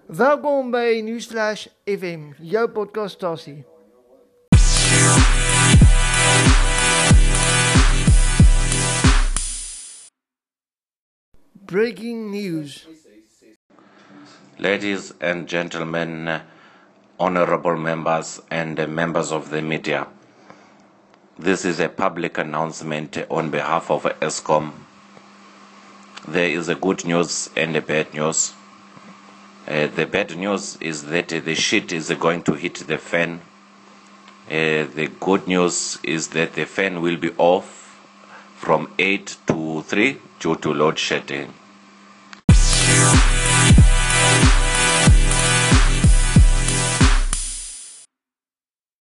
Welkom by Newsflash FM, jou podcaststasie. Breaking news. Ladies and gentlemen, honorable members and members of the media, this is a public announcement on behalf of Eskom. There is a good news and a bad news. The bad news is that the shit is going to hit the fan. The good news is that the fan will be off from 8 to 3 due to load shedding.